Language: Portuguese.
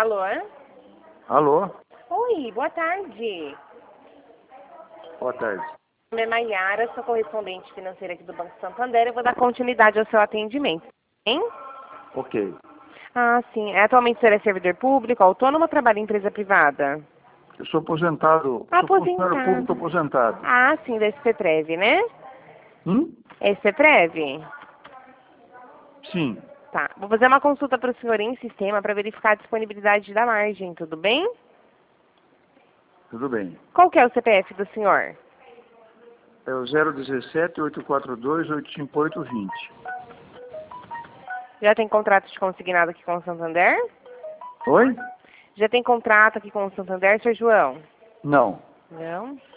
Alô? Alô? Oi, boa tarde. Boa tarde. Meu nome é Maiara, sou correspondente financeira aqui do Banco Santander. Eu vou dar continuidade ao seu atendimento. Hein? Ok. Ah, sim. Atualmente o senhor é servidor público, autônomo ou trabalha em empresa privada? Eu sou aposentado. Sou funcionário público Aposentado. aposentado. Ah, sim, da SPTREV, né? Hum? SPTREV? Sim. Tá. Vou fazer uma consulta para o senhor em sistema para verificar a disponibilidade da margem, tudo bem? Tudo bem. Qual que é o CPF do senhor? É o 017-842-85820. Já tem contrato de consignado aqui com o Santander? Oi? Já tem contrato aqui com o Santander, senhor João? Não. Não.